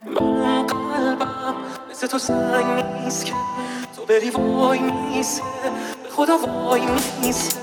من قلبم مثل تو سنگ نیست که تو بری وای میسه، به خدا وای میسه.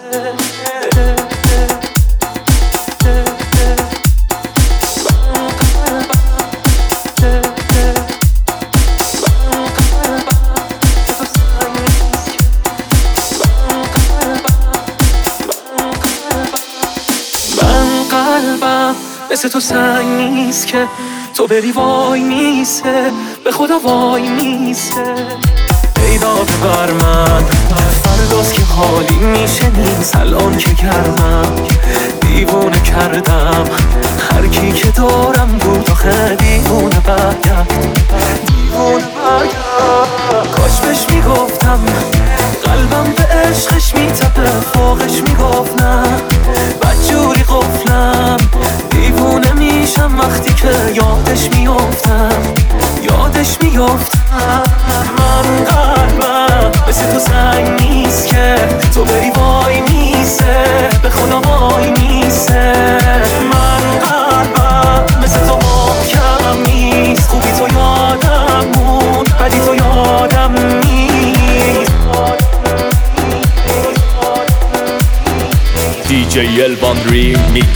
مثل تو سنگ نیست که تو بری وای میسه، به خدا وای میسه. پیدا ببر من فرداست که حالی میشه نیست، الان که گرمم دیوونه کردم هر کی که دارم بود آخه دیوونه برگرد، دیوونه برگرد. کاش بهش میگفتم قلبم به عشقش میتپه، فوقش میگفت نه بدجوری قفلم، دیوونه میشم وقتی که یادش میافتم، یادش میافتم. من قلبم مثل تو سنگ نیست که تو بری وای میسه، به خدا وای میسه. من قلبم مثل تو محکم نیست، خوبی تو یادم موند بدی تو یادم نیست. DJ Elvan Remix.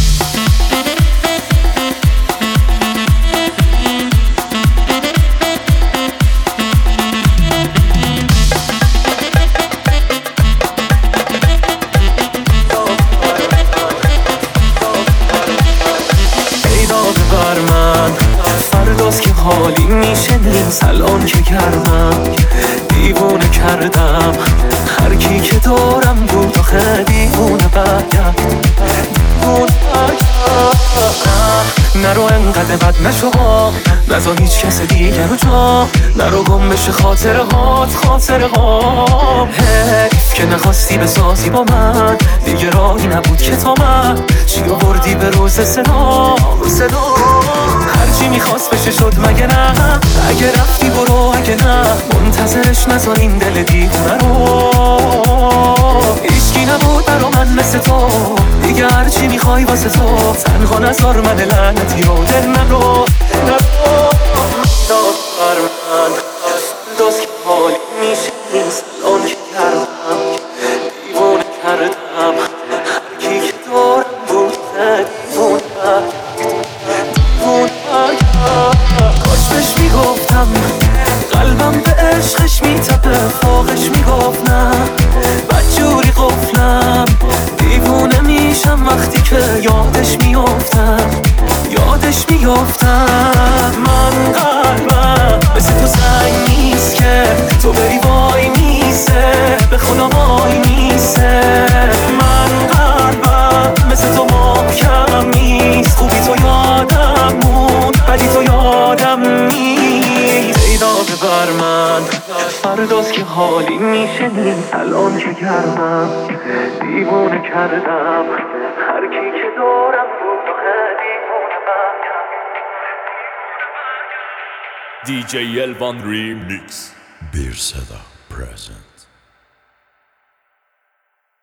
فرداست که حالی میشه نیست، الان که گرمم دیوونه کردم هر کی که دارم بود آخه دیوونه برگرد، دیوونه برگرد. نرو انقدر بد نشو، نذار هیچ کس دیگه رو جا، نرو گم بشه خاطره هات. حیف که نخواستی بسازی با من، دیگه راهی نبود که تا من چی آوردی به روز صدا. هرچی میخواست بشه شد مگه نه، اگه رفتی برو اگه نه منتظرش نذار این دل دیوونه رو. هیچکی نبود برا من مثل تو، دیگه هرچی میخوای واسه تو، تنها نذار من لعنتی رو دل نرو. بر من فرداست که حالی میشه نیست، الان که گرمم دیوونه کردم هر کی که دارم بود دیوونه برگرد. کاش بهش میگفتم قلبم به عشقش میتپه، فوقش میگفت نه بدجوری قفلم، دیوونه میشم وقتی که یادش میافتم، یادش میافتم. من قلبم مثل تو سنگ نیست که تو بری وای میسه، به خدا وای میسه. من قلبم مثل تو محکم نیست، خوبی تو یادم موند بدی تو یادم نیست. پیدا ببر من فرداست که حالی میشه نیست، الان که گرمم دیوونه کردم هر کی که دارم بود آخه دیوونه برگرد. DJ Elvan Remix. Bir Seda present.